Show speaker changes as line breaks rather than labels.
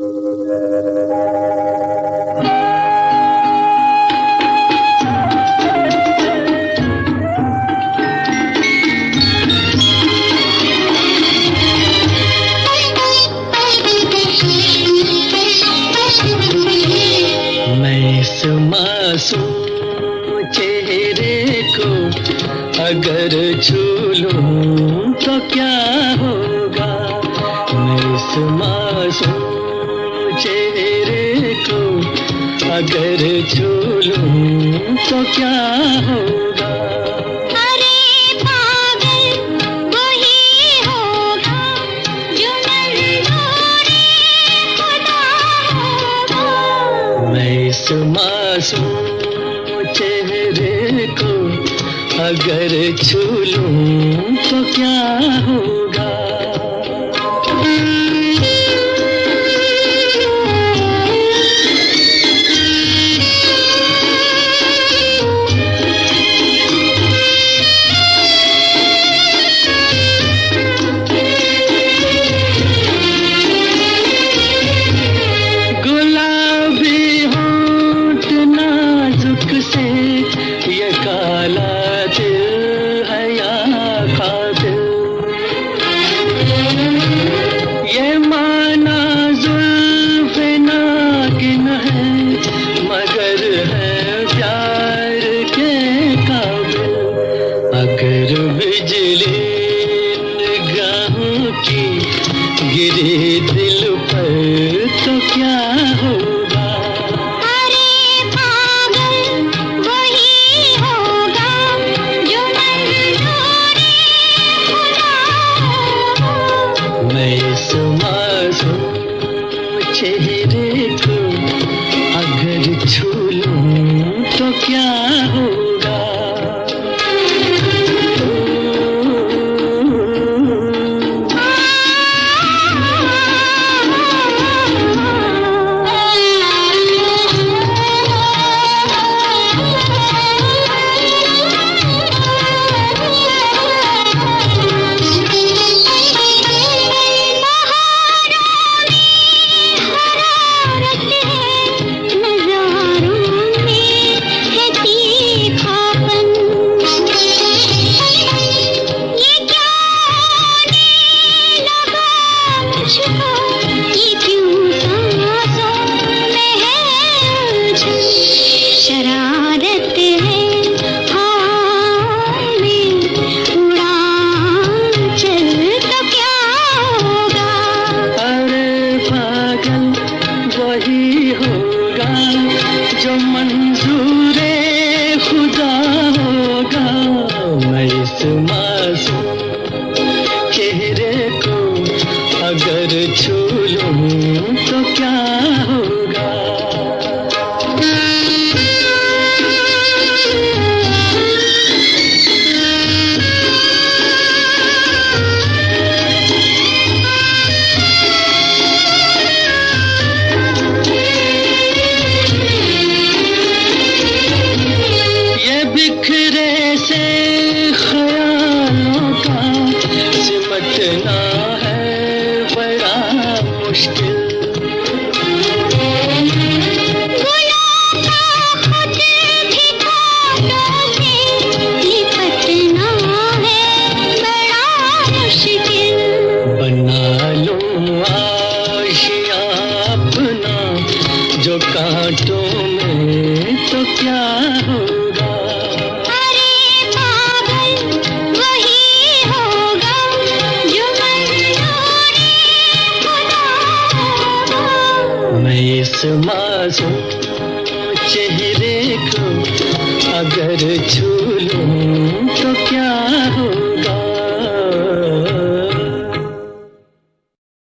मासूम चेहरे को अगर छू लूं तो क्या होगा। मैं इस मासूम चेहरे को अगर छू लूं तो क्या होगा। इस मासूम चेहरे को अगर छू लूं तो क्या होगा। ये काला दिल है या कातिल, ये माना जुल्फ़े नागिन है मगर है प्यार के काबिल। अगर बिजली निगाहों की गिरी दिल पर तो क्या होगा। इस मासूम चेहरे को अगर छू लूं तो क्या होगा। शरारत है हाँ में उड़ान चल तो क्या होगा। अरे पागल वही होगा जो मंजूरे खुदा होगा। मैं इस मासूम चेहरे को अगर छू लूं तो क्या होगा। ये बिखरे से ख्यालों का सिमटना है बड़ा मुश्किल। बना लूं आशिया अपना जो कांटों में तो क्या होगा। अरे पागल वही होगा जो मंजूरे खुदा होगा। मैं इस मासूम चेहरे को अगर छू लूं तो क्या होगा।